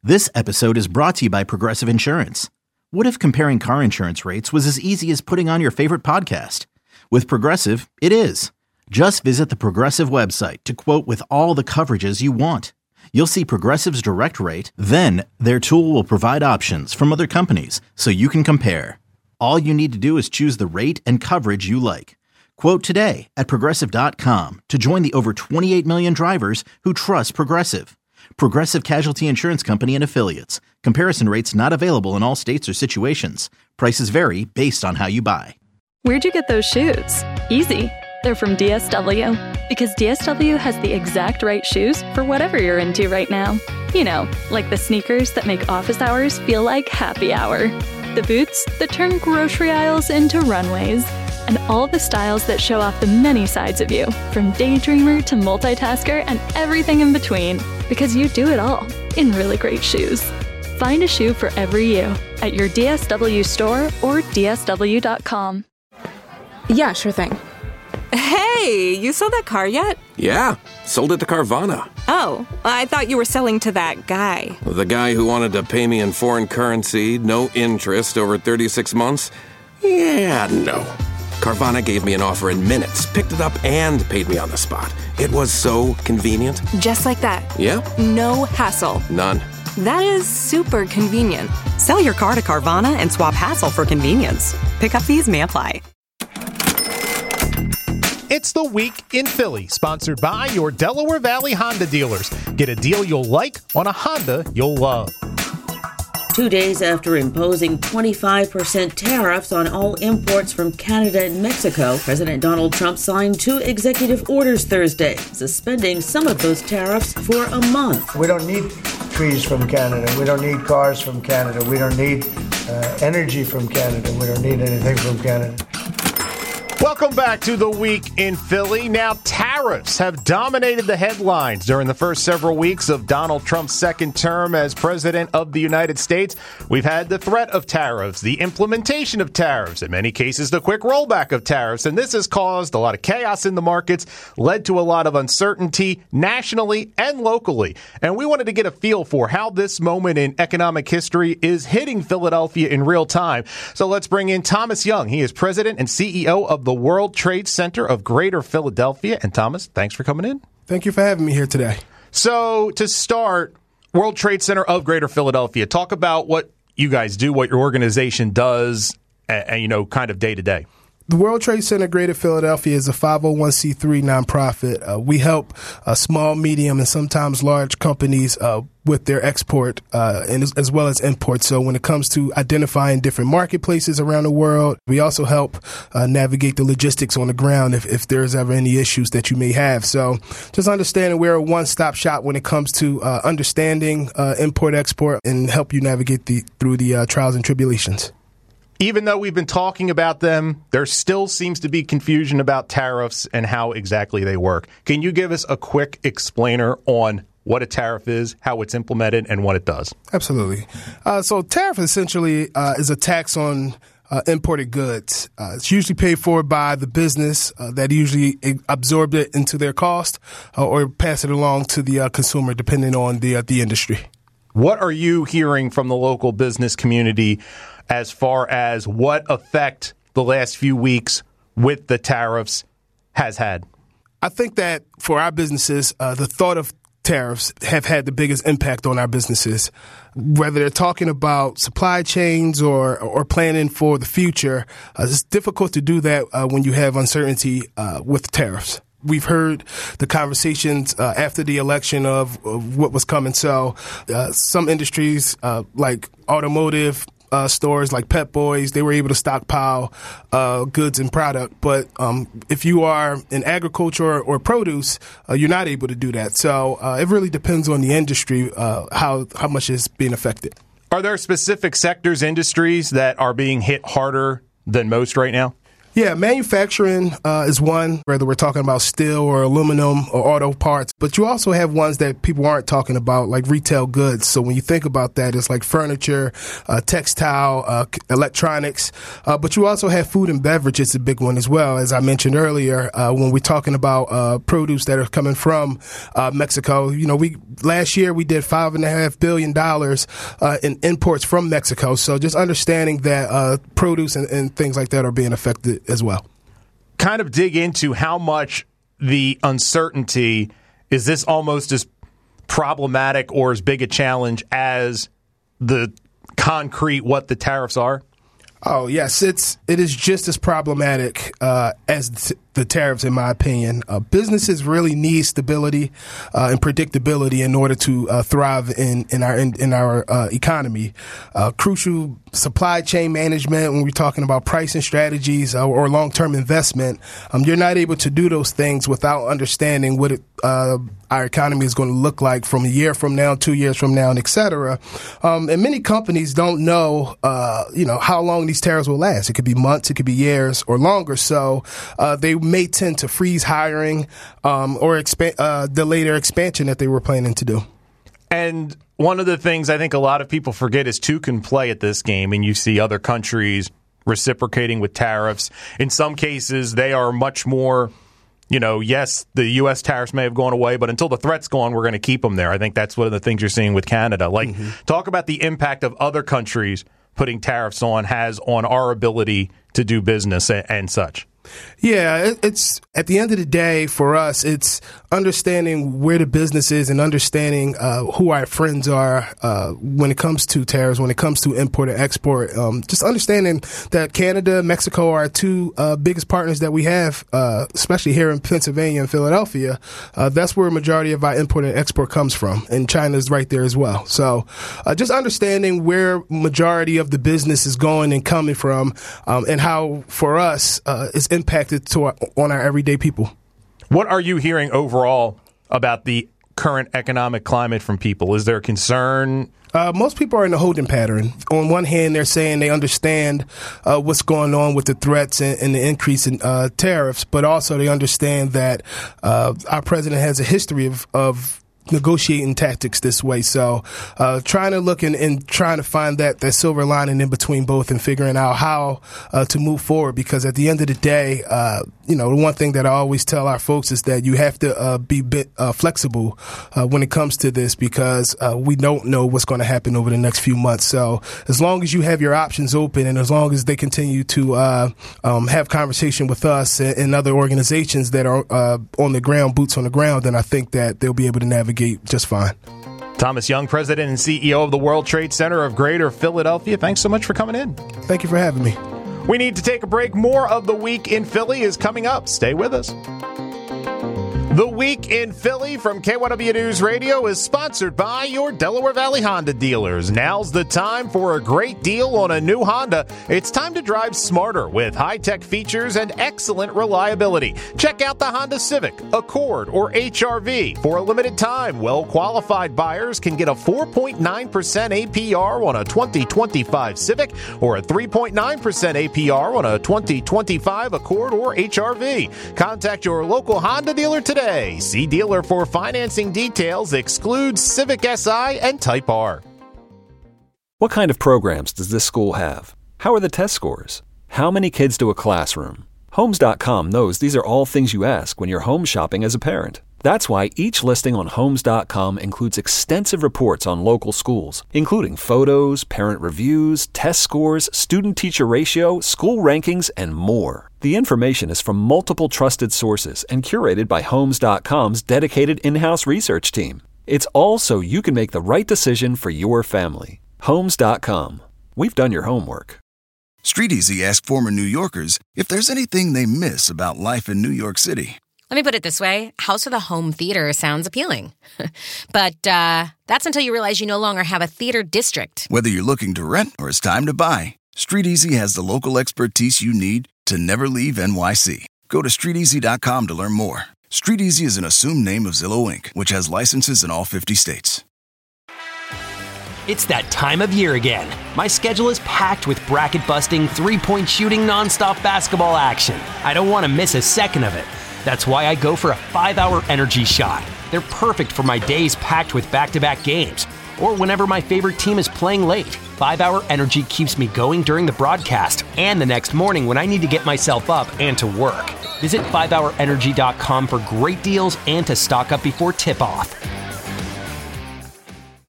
This episode is brought to you by Progressive Insurance. What if comparing car insurance rates was as easy as putting on your favorite podcast? With Progressive, it is. Just visit the Progressive website to quote with all the coverages you want. You'll see Progressive's direct rate, then their tool will provide options from other companies so you can compare. All you need to do is choose the rate and coverage you like. Quote today at Progressive.com to join the over 28 million drivers who trust Progressive. Progressive Casualty Insurance Company and Affiliates. Comparison rates not available in all states or situations. Prices vary based on how you buy. Where'd you get those shoes? Easy. They're from DSW. Because DSW has the exact right shoes for whatever you're into right now. You know, like the sneakers that make office hours feel like happy hour. The boots that turn grocery aisles into runways. And all the styles that show off the many sides of you, from daydreamer to multitasker and everything in between, because you do it all in really great shoes. Find a shoe for every you at your DSW store or DSW.com. Yeah, sure thing. Hey, you sold that car yet? Yeah, sold it to Carvana. Oh, I thought you were selling to that guy. The guy who wanted to pay me in foreign currency, no interest, over 36 months? Yeah, no. Carvana gave me an offer in minutes, picked it up, and paid me on the spot. It was so convenient. Just like that. Yeah? No hassle. None. That is super convenient. Sell your car to Carvana and swap hassle for convenience. Pickup fees may apply. It's the Week in Philly, sponsored by your Delaware Valley Honda dealers. Get a deal you'll like on a Honda you'll love. 2 days after imposing 25% tariffs on all imports from Canada and Mexico, President Donald Trump signed 2 executive orders Thursday, suspending some of those tariffs for a month. We don't need trees from Canada. We don't need cars from Canada. We don't need energy from Canada. We don't need anything from Canada. Welcome back to the Week in Philly. Now, tariffs have dominated the headlines during the first several weeks of Donald Trump's second term as president of the United States. We've had the threat of tariffs, the implementation of tariffs, in many cases, the quick rollback of tariffs. And this has caused a lot of chaos in the markets, led to a lot of uncertainty nationally and locally. And we wanted to get a feel for how this moment in economic history is hitting Philadelphia in real time. So let's bring in Thomas Young. He is president and CEO of the World Trade Center of Greater Philadelphia. And Thomas, thanks for coming in. Thank you for having me here today. So to start, World Trade Center of Greater Philadelphia, talk about what you guys do, what your organization does, and you know, kind of day to day. The World Trade Center Greater Philadelphia is a 501c3 nonprofit. We help small, medium, and sometimes large companies with their export and as well as import. So when it comes to identifying different marketplaces around the world, we also help navigate the logistics on the ground if there's ever any issues that you may have. So just understanding we're a one-stop shop when it comes to understanding import-export and help you navigate through the trials and tribulations. Even though we've been talking about them, there still seems to be confusion about tariffs and how exactly they work. Can you give us a quick explainer on what a tariff is, how it's implemented, and what it does? Absolutely. So tariff essentially is a tax on imported goods. It's usually paid for by the business that usually absorbed it into their cost or pass it along to the consumer, depending on the industry. What are you hearing from the local business community as far as what effect the last few weeks with the tariffs has had? I think that for our businesses, the thought of tariffs have had the biggest impact on our businesses. Whether they're talking about supply chains or planning for the future, it's difficult to do that when you have uncertainty with tariffs. We've heard the conversations after the election of what was coming. So some industries like automotive stores like Pep Boys, they were able to stockpile goods and product. But if you are in agriculture or produce, you're not able to do that. So it really depends on the industry, how much is being affected. Are there specific sectors, industries that are being hit harder than most right now? Yeah, manufacturing is one, whether we're talking about steel or aluminum or auto parts. But you also have ones that people aren't talking about, like retail goods. So when you think about that, it's like furniture, textile, electronics. But you also have food and beverage. It's a big one as well. As I mentioned earlier, when we're talking about produce that are coming from Mexico, you know, last year we did $5.5 billion in imports from Mexico. So just understanding that produce and things like that are being affected as well. Kind of dig into how much the uncertainty, is this almost as problematic or as big a challenge as the concrete what the tariffs are? Oh, yes, it is just as problematic as the tariffs, in my opinion. Businesses really need stability and predictability in order to thrive in our economy. Crucial supply chain management, when we're talking about pricing strategies or long-term investment, you're not able to do those things without understanding what our economy is going to look like from a year from now, 2 years from now, and et cetera. And many companies don't know, how long these tariffs will last. It could be months, it could be years, or longer. So they may tend to freeze hiring or delay their expansion that they were planning to do. And one of the things I think a lot of people forget is two can play at this game, and you see other countries reciprocating with tariffs. In some cases, they are much more, yes, the U.S. tariffs may have gone away, but until the threat's gone, we're going to keep them there. I think that's one of the things you're seeing with Canada. Talk about the impact of other countries putting tariffs on has on our ability to do business and such. Yeah, it's at the end of the day for us, it's understanding where the business is and understanding who our friends are when it comes to tariffs, when it comes to import and export. Just understanding that Canada, Mexico are our two biggest partners that we have, especially here in Pennsylvania and Philadelphia. That's where a majority of our import and export comes from, and China is right there as well. So just understanding where majority of the business is going and coming from, and how for us it's impacted on our everyday people. What are you hearing overall about the current economic climate from people? Is there a concern? Most people are in a holding pattern. On one hand, they're saying they understand what's going on with the threats and the increase in tariffs, but also they understand that our president has a history of negotiating tactics this way. So trying to look and trying to find that silver lining in between both and figuring out how to move forward, because at the end of the day, the one thing that I always tell our folks is that you have to be a bit flexible when it comes to this, because we don't know what's going to happen over the next few months. So as long as you have your options open and as long as they continue to have conversation with us and other organizations that are on the ground, boots on the ground, then I think that they'll be able to navigate just fine. Thomas Young, President and CEO of the World Trade Center of Greater Philadelphia. Thanks so much for coming in. Thank you for having me. We need to take a break. More of The Week in Philly is coming up. Stay with us. The Week in Philly from KYW News Radio is sponsored by your Delaware Valley Honda dealers. Now's the time for a great deal on a new Honda. It's time to drive smarter with high-tech features and excellent reliability. Check out the Honda Civic, Accord, or HR-V. For a limited time, well-qualified buyers can get a 4.9% APR on a 2025 Civic or a 3.9% APR on a 2025 Accord or HR-V. Contact your local Honda dealer today. See dealer for financing details. Excludes Civic Si and Type R. What kind of programs does this school have? How are the test scores? How many kids to a classroom? Homes.com knows these are all things you ask when you're home shopping as a parent. That's why each listing on Homes.com includes extensive reports on local schools, including photos, parent reviews, test scores, student-teacher ratio, school rankings, and more. The information is from multiple trusted sources and curated by Homes.com's dedicated in-house research team. It's all so you can make the right decision for your family. Homes.com. We've done your homework. StreetEasy asked former New Yorkers if there's anything they miss about life in New York City. Let me put it this way. House of the Home Theater sounds appealing. But that's until you realize you no longer have a theater district. Whether you're looking to rent or it's time to buy, StreetEasy has the local expertise you need to never leave NYC. Go to StreetEasy.com to learn more. StreetEasy is an assumed name of Zillow Inc., which has licenses in all 50 states. It's that time of year again. My schedule is packed with bracket-busting, three-point shooting, nonstop basketball action. I don't want to miss a second of it. That's why I go for a 5-hour energy shot. They're perfect for my days packed with back-to-back games, or whenever my favorite team is playing late. 5-hour energy keeps me going during the broadcast and the next morning when I need to get myself up and to work. Visit 5hourenergy.com for great deals and to stock up before tip-off.